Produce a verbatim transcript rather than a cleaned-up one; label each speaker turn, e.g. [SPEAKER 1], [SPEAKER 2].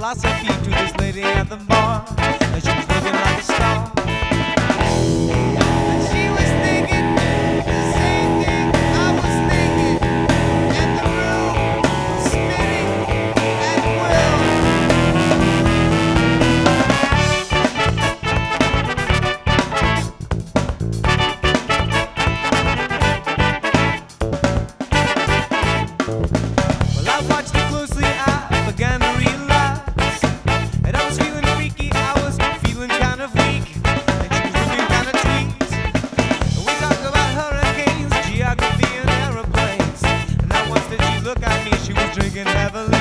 [SPEAKER 1] philosophy to this lady at the bar, and she was looking like a star. And she was thinking the same thing I was thinking, and the room was spinning at will. Well, I watched it closely, I began to realize that I was feeling freaky, I was feeling kind of weak, and she was looking kind of tweaked. We talked about hurricanes, geography, and aeroplanes, and not once did she look at me, she was drinking heavily.